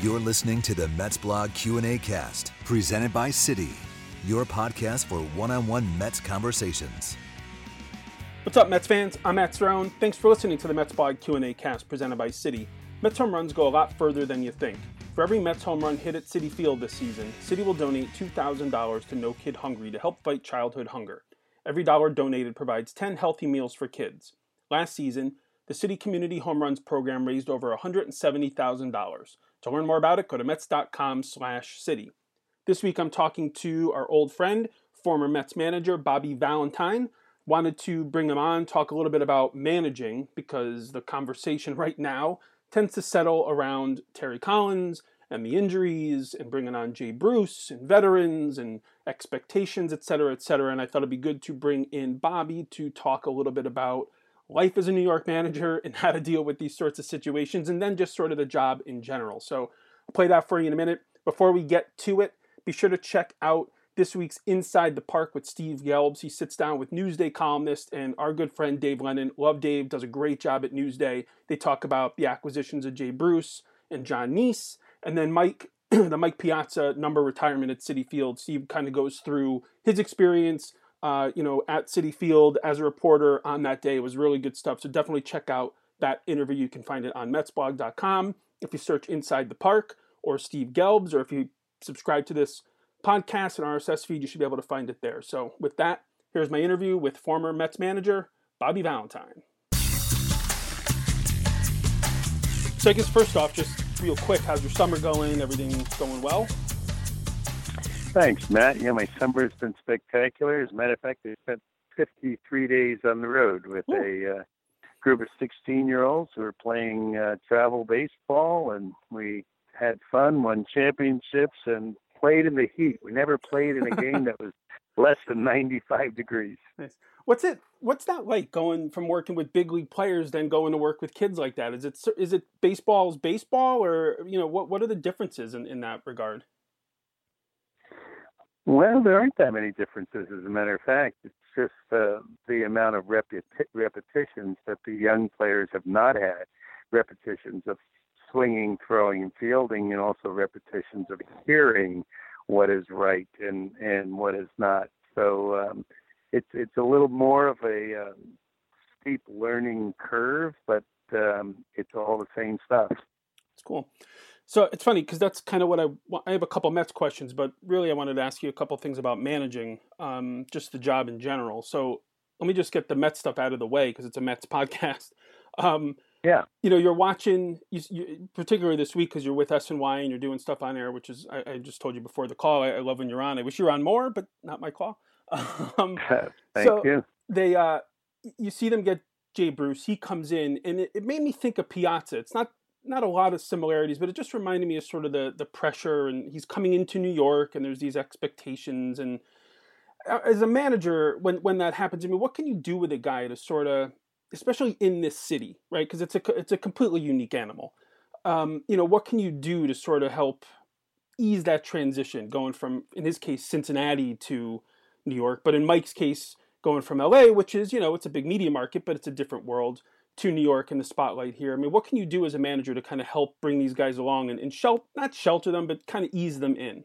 You're listening to the Mets Blog Q&A Cast, presented by Citi, your podcast for one-on-one Mets conversations. What's up, Mets fans? I'm Matt Throne. Thanks for listening to the Mets Blog Q&A Cast, presented by Citi. Mets home runs go a lot further than you think. For every Mets home run hit at Citi Field this season, Citi will donate $2,000 to No Kid Hungry to help fight childhood hunger. Every dollar donated provides 10 healthy meals for kids. Last season, the Citi Community Home Runs program raised over $170,000. To learn more about it, go to Mets.com/Citi. This week I'm talking to our old friend, former Mets manager Bobby Valentine. Wanted to bring him on, talk a little bit about managing, because the conversation right now tends to settle around Terry Collins and the injuries and bringing on Jay Bruce and veterans and expectations, et cetera, and I thought it'd be good to bring in Bobby to talk a little bit about life as a New York manager and how to deal with these sorts of situations, and then just sort of the job in general. So I'll play that for you in a minute. Before we get to it, be sure to check out this week's Inside the Park with Steve Gelbs. He sits down with Newsday columnist and our good friend Dave Lennon. Love Dave, does a great job at Newsday. They talk about the acquisitions of Jay Bruce and John Neese. And then Mike, the Mike Piazza number retirement at Citi Field. Steve kind of goes through his experience at Citi Field as a reporter on that day. It was really good stuff. So definitely check out that interview. You can find it on MetsBlog.com. If you search Inside the Park or Steve Gelbs, or if you subscribe to this podcast and RSS feed, you should be able to find it there. So with that, here's my interview with former Mets manager Bobby Valentine. So I guess first off, just real quick, how's your summer going? Everything going well? Thanks, Matt. Yeah, my summer's been spectacular. As a matter of fact, I spent 53 days on the road with a group of 16-year-olds who were playing travel baseball, and we had fun, won championships, and played in the heat. We never played in a game that was less than 95 degrees. Nice. What's that like, going from working with big league players then going to work with kids like that? Is it baseball's baseball, or what are the differences in that regard? Well, there aren't that many differences, as a matter of fact. It's just the amount of repetitions that the young players have not had, repetitions of swinging, throwing, and fielding, and also repetitions of hearing what is right and what is not. So it's a little more of a steep learning curve, but it's all the same stuff. It's cool. So it's funny because that's kind of what I have a couple Mets questions, but really I wanted to ask you a couple things about managing, just the job in general. So let me just get the Mets stuff out of the way because it's a Mets podcast. Yeah. You're watching, particularly this week because you're with SNY and you're doing stuff on air, which is, I just told you before the call, I love when you're on. I wish you were on more, but not my call. Thank you. You see them get Jay Bruce. He comes in, and it made me think of Piazza. It's not a lot of similarities, but it just reminded me of sort of the pressure, and he's coming into New York, and there's these expectations. And as a manager, when that happens, I mean, what can you do with a guy to sort of, especially in this city, right? Because it's a completely unique animal. What can you do to sort of help ease that transition, going from, in his case, Cincinnati to New York, but in Mike's case, going from LA, which is, it's a big media market, but it's a different world, to New York in the spotlight here. I mean, what can you do as a manager to kind of help bring these guys along and not shelter them, but kind of ease them in?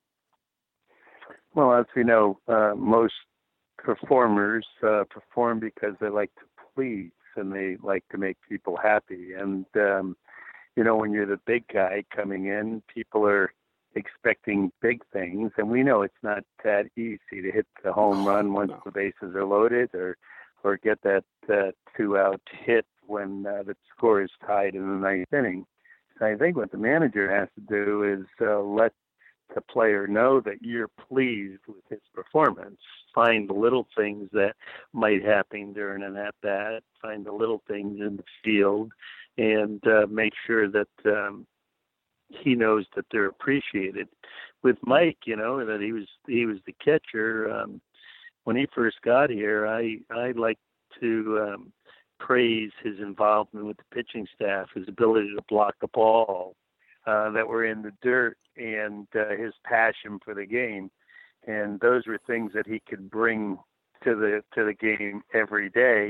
Well, as we know, most performers perform because they like to please and they like to make people happy. And, when you're the big guy coming in, people are expecting big things. And we know it's not that easy to hit the home run once the bases are loaded, or get that 2-out hit when the score is tied in the ninth inning. So I think what the manager has to do is let the player know that you're pleased with his performance. Find the little things that might happen during an at-bat, find the little things in the field, and make sure that he knows that they're appreciated. With Mike, that he was the catcher. When he first got here, I like to praise his involvement with the pitching staff, his ability to block the ball that were in the dirt, and his passion for the game. And those were things that he could bring to the game every day.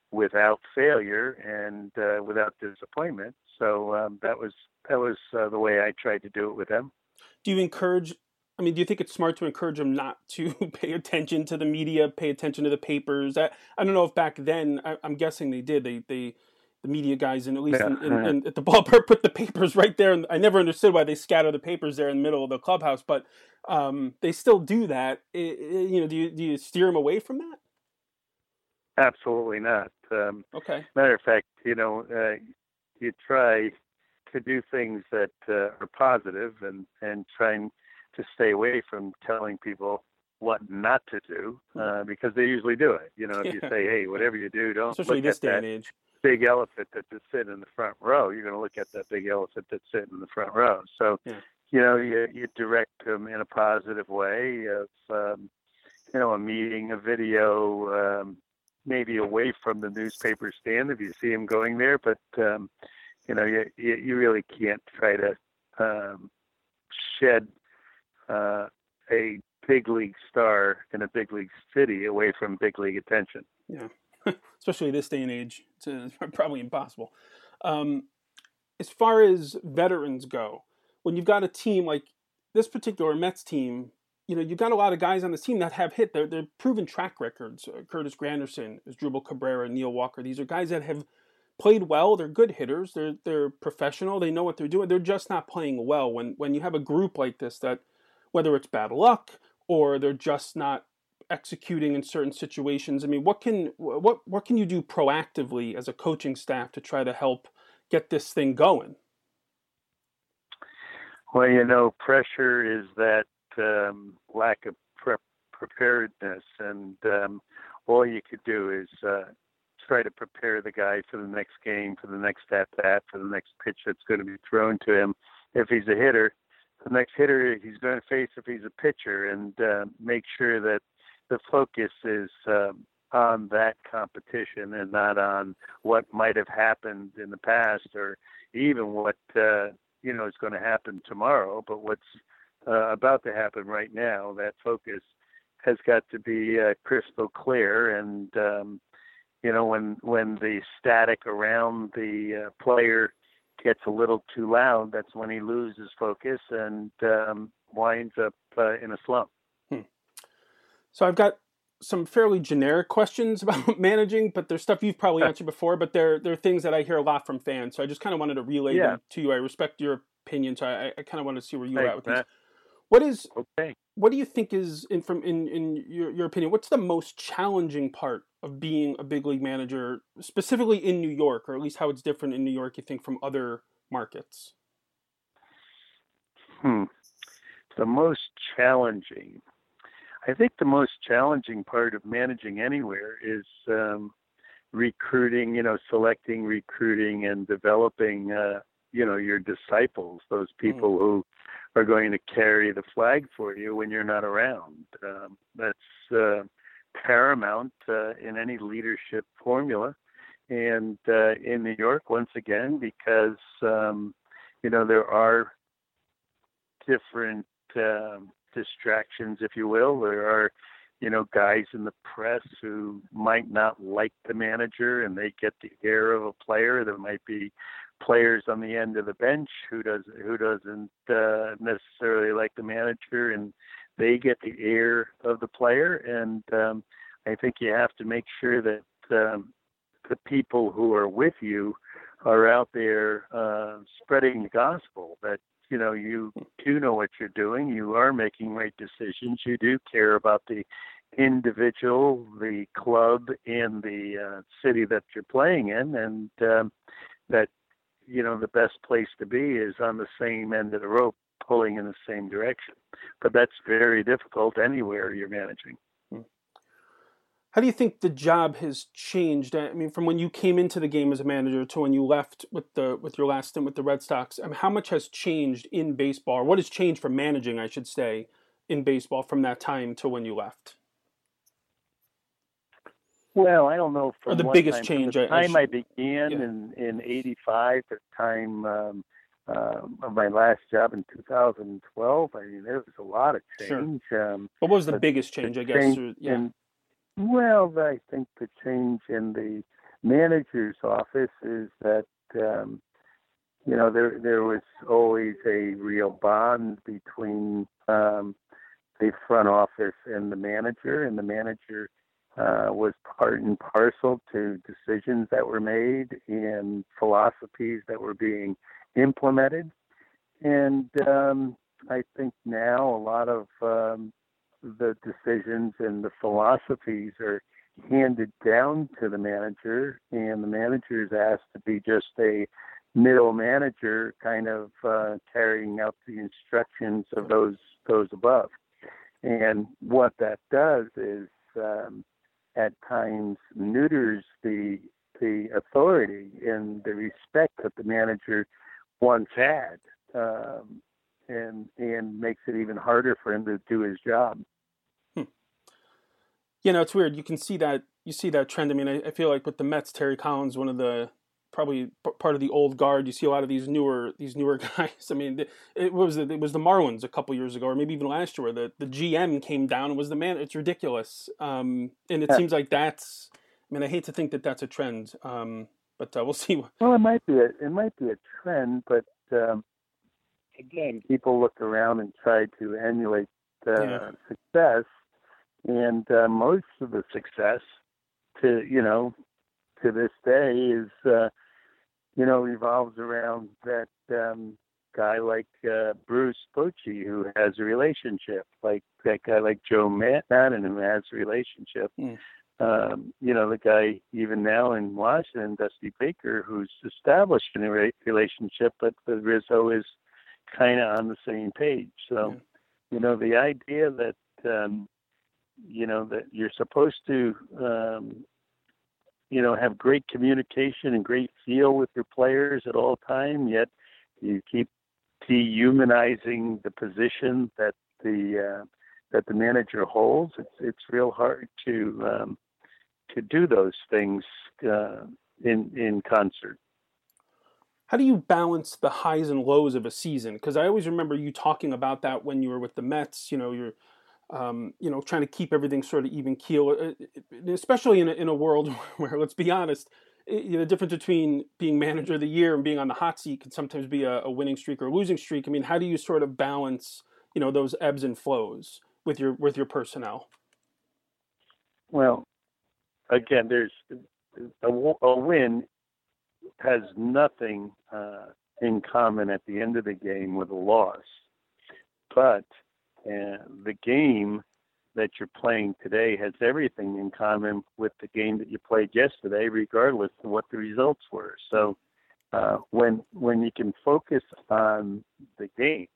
without failure and without disappointment. So that was the way I tried to do it with them. Do you encourage? I mean, do you think it's smart to encourage them not to pay attention to the media, pay attention to the papers? I don't know if back then, I'm guessing they did. The media guys, and at least at the ballpark, put the papers right there. And I never understood why they scatter the papers there in the middle of the clubhouse, but they still do that. Do you steer them away from that? Absolutely not. Okay. Matter of fact, you try to do things that are positive and trying to stay away from telling people what not to do because they usually do it. If you say, hey, whatever you do, don't especially look this at day that and age. Big elephant that's sitting in the front row. You're going to look at that big elephant that's sitting in the front row. So, you direct them in a positive way of, a meeting, a video, maybe away from the newspaper stand if you see them going there. But, you really can't try to shed a big league star in a big league city away from big league attention. Yeah, especially this day and age, it's probably impossible. As far as veterans go, when you've got a team like this particular Mets team, you've got a lot of guys on this team that have hit. They're proven track records. Curtis Granderson, Asdrubal Cabrera, Neil Walker. These are guys that have played well. They're good hitters. They're professional. They know what they're doing. They're just not playing well. When you have a group like this, that whether it's bad luck or they're just not executing in certain situations. I mean, what can you do proactively as a coaching staff to try to help get this thing going? Well, pressure is that lack of preparedness, and all you could do is try to prepare the guy for the next game, for the next at-bat, for the next pitch that's going to be thrown to him. If he's a hitter, the next hitter he's going to face if he's a pitcher, and make sure that the focus is on that competition and not on what might have happened in the past or even what is going to happen tomorrow, but what's about to happen right now. That focus has got to be crystal clear, and when the static around the player gets a little too loud, that's when he loses focus and winds up in a slump. So I've got some fairly generic questions about managing, but there's stuff you've probably answered before, but they're things that I hear a lot from fans. So I just kind of wanted to relay them to you. I respect your opinion, so I kind of want to see where you're at with these. What do you think is, in your opinion, what's the most challenging part of being a big league manager, specifically in New York, or at least how it's different in New York, you think, from other markets? The most challenging. I think the most challenging part of managing anywhere is recruiting, selecting, recruiting, and developing, your disciples, those people who are going to carry the flag for you when you're not around. That's paramount in any leadership formula. And in New York, once again, because, there are different distractions, if you will. There are, guys in the press who might not like the manager and they get the air of a player. There might be players on the end of the bench who doesn't necessarily like the manager, and they get the air of the player. And I think you have to make sure that the people who are with you are out there spreading the gospel, that you do know what you're doing. You are making right decisions. You do care about the individual, the club, and the city that you're playing in, and that the best place to be is on the same end of the rope, pulling in the same direction. But that's very difficult anywhere you're managing. How do you think the job has changed? I mean, from when you came into the game as a manager to when you left with your last stint with the Red Sox, I mean, how much has changed in baseball? Or what has changed from managing, I should say, in baseball from that time to when you left? Well, I don't know. Or the biggest change. From the time I began in '85, the time of my last job in 2012, I mean, there was a lot of change. Sure. What was the biggest change, I guess? Well, I think the change in manager's office is that there was always a real bond between the front office and the manager, and the manager was part and parcel to decisions that were made and philosophies that were being implemented. And I think now a lot of the decisions and the philosophies are handed down to the manager, and the manager is asked to be just a middle manager, kind of carrying out the instructions of those above. And what that does is at times neuters the authority and the respect that the manager once had, and makes it even harder for him to do his job. It's weird. You can see that. You see that trend. I mean, I feel like with the Mets, Terry Collins, one of the probably part of the old guard. You see a lot of these newer guys. I mean, it was the Marlins a couple years ago, or maybe even last year, where the GM came down and was the man. It's ridiculous, and it seems like that's. I mean, I hate to think that that's a trend, but we'll see. Well, it might be a trend, but again, people look around and try to emulate success. And most of the success to this day is, revolves around that guy like Bruce Bochy, who has a relationship, like that guy like Joe Madden, who has a relationship. The guy even now in Washington, Dusty Baker, who's established a relationship, but the Rizzo is kind of on the same page. So, the idea that that you're supposed to, have great communication and great feel with your players at all time, yet you keep dehumanizing the position that the manager holds. It's real hard to do those things in concert. How do you balance the highs and lows of a season? Because I always remember you talking about that when you were with the Mets. You're trying to keep everything sort of even keel, especially in a world where, let's be honest, the difference between being manager of the year and being on the hot seat can sometimes be a winning streak or a losing streak. I mean, how do you sort of balance, those ebbs and flows with your personnel? Well, again, there's a win has nothing in common at the end of the game with a loss, but the game that you're playing today has everything in common with the game that you played yesterday, regardless of what the results were. So when you can focus on the game,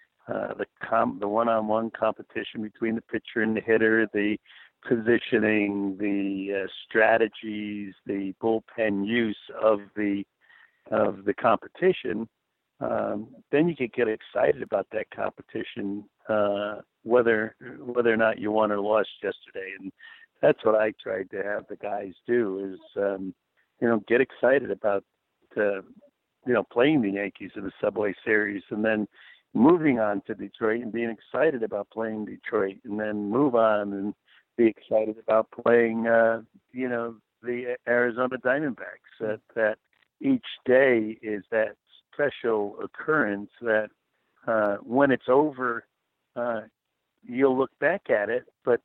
the one-on-one competition between the pitcher and the hitter, the positioning, the strategies, the bullpen use of the competition, then you can get excited about that competition, whether or not you won or lost yesterday. And that's what I tried to have the guys do is, get excited about, playing the Yankees in the Subway Series, and then moving on to Detroit and being excited about playing Detroit, and then move on and be excited about playing, the Arizona Diamondbacks. That each day is that special occurrence that when it's over, you'll look back at it, but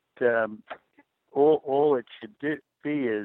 all it should be is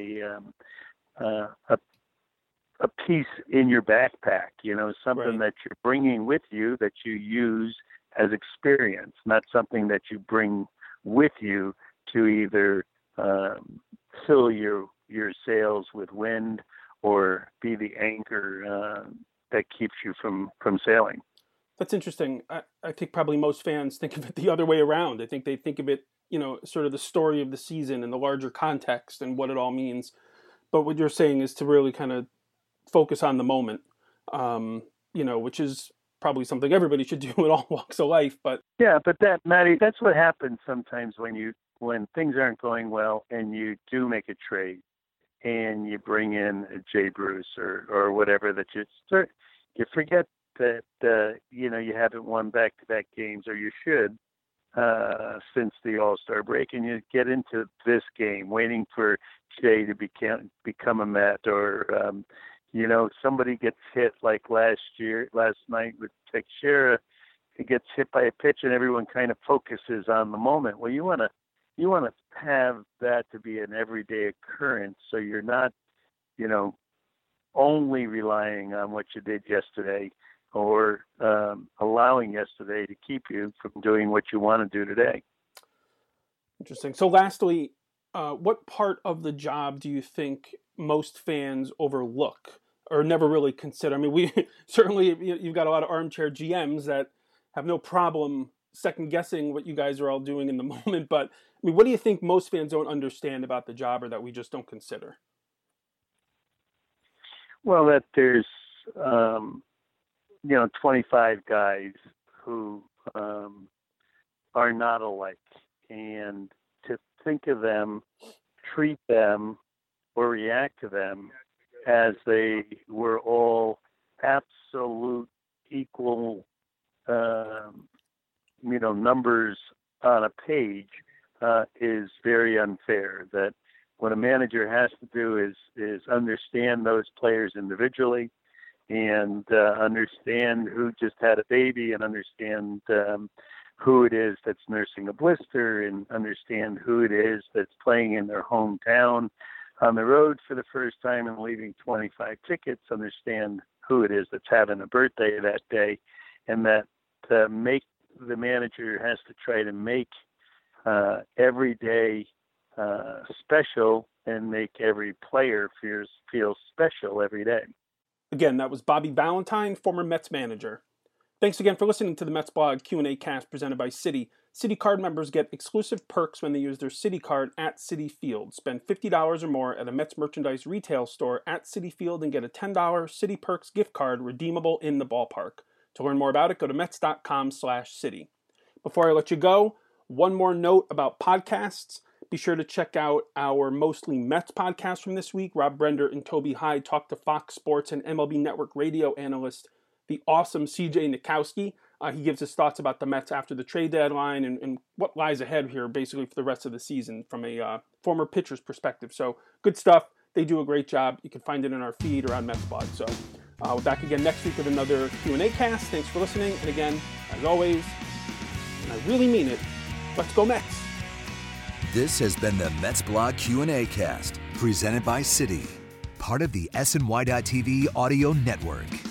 a piece in your backpack, something right. that you're bringing with you that you use as experience, not something that you bring with you to either fill your sails with wind or be the anchor that keeps you from sailing. That's interesting. I think probably most fans think of it the other way around. I think they think of it, sort of the story of the season and the larger context and what it all means. But what you're saying is to really kind of focus on the moment, which is probably something everybody should do in all walks of life. But yeah, but Matty, that's what happens sometimes when things aren't going well and you do make a trade and you bring in a Jay Bruce or whatever, that you forget that you haven't won back-to-back games, or you should, since the All-Star break, and you get into this game waiting for Jay to become a Met, or somebody gets hit like last night with Teixeira. He gets hit by a pitch, and everyone kind of focuses on the moment. Well, you want to have that to be an everyday occurrence, so you're not, only relying on what you did yesterday, or allowing yesterday to keep you from doing what you want to do today. Interesting. So lastly, what part of the job do you think most fans overlook or never really consider? I mean, we certainly, you've got a lot of armchair GMs that have no problem second guessing what you guys are all doing in the moment. But I mean, what do you think most fans don't understand about the job, or that we just don't consider? Well, that there's, 25 guys who are not alike, and to think of them, treat them, or react to them as they were all absolute equal, numbers on a page is very unfair. That what a manager has to do is understand those players individually, and understand who just had a baby, and understand who it is that's nursing a blister, and understand who it is that's playing in their hometown on the road for the first time and leaving 25 tickets, understand who it is that's having a birthday that day, and that the manager has to try to make every day special, and make every player feel special every day. Again, that was Bobby Valentine, former Mets manager. Thanks again for listening to the Mets Blog Q&A cast presented by Citi. Citi Card members get exclusive perks when they use their Citi Card at Citi Field. Spend $50 or more at a Mets merchandise retail store at Citi Field and get a $10 Citi Perks gift card redeemable in the ballpark. To learn more about it, go to Mets.com/Citi. Before I let you go, one more note about podcasts. Be sure to check out our Mostly Mets podcast from this week. Rob Brender and Toby Hyde talked to Fox Sports and MLB Network radio analyst, the awesome CJ Nikowski. He gives his thoughts about the Mets after the trade deadline and what lies ahead here basically for the rest of the season from a former pitcher's perspective. So good stuff. They do a great job. You can find it in our feed or on Mets Blog. So we're back again next week with another Q&A cast. Thanks for listening. And again, as always, and I really mean it, let's go Mets. This has been the Mets Blog Q&A cast, presented by Citi, part of the SNY.TV audio network.